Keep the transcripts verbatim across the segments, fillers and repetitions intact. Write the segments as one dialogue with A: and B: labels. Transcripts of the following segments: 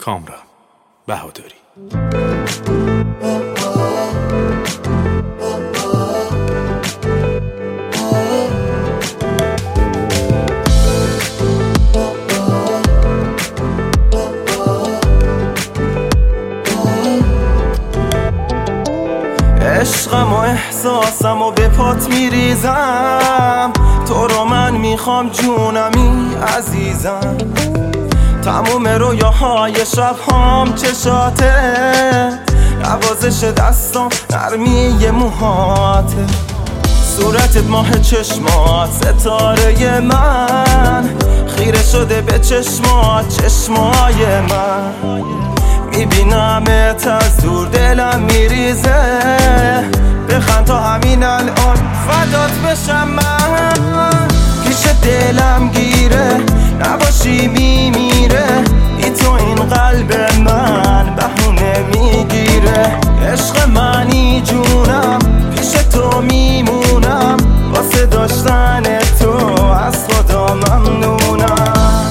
A: کامران بهادری.
B: عشقم و احساسم و به پات میریزم، تو رو من میخوام جونمی عزیزم. تموم رویاهای شب هم چشاته، نوازش دستام نرمی موهاته، صورتت ماه چشمات ستاره من، خیره شده به چشمات چشمای من. میبینمت از دور دلم میریزه، بخند تا همین الان فدات بشم من. پیش دلم گیره نباشی میمیره، بی تو این قلب من بهونه میگیره. عشق منی جونم، پیش تو میمونم، واسه داشتن تو از خدا ممنونم.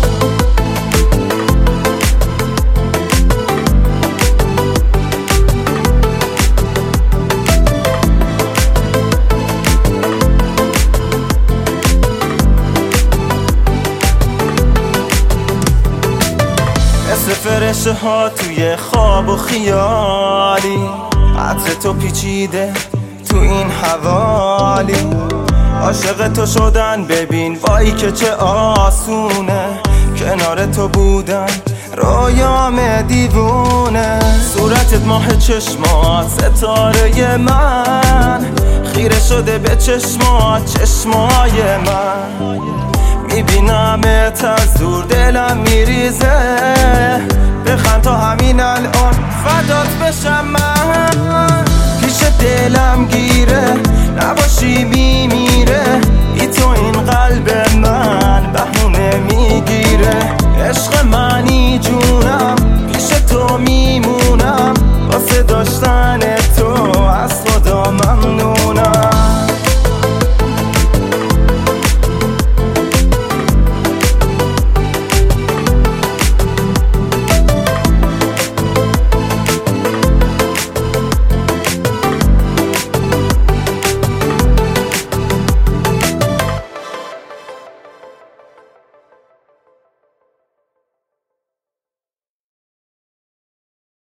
B: فرشته ها توی خواب و خیالی، عطر تو پیچیده تو این حوالی. عاشق تو شدن ببین وای که چه آسونه، کنار تو بودن رویام دیوونه. صورتت ماه چشمات ستاره من، خیره شده به چشمات چشمای من. میبینمت از دور دلم میریزه،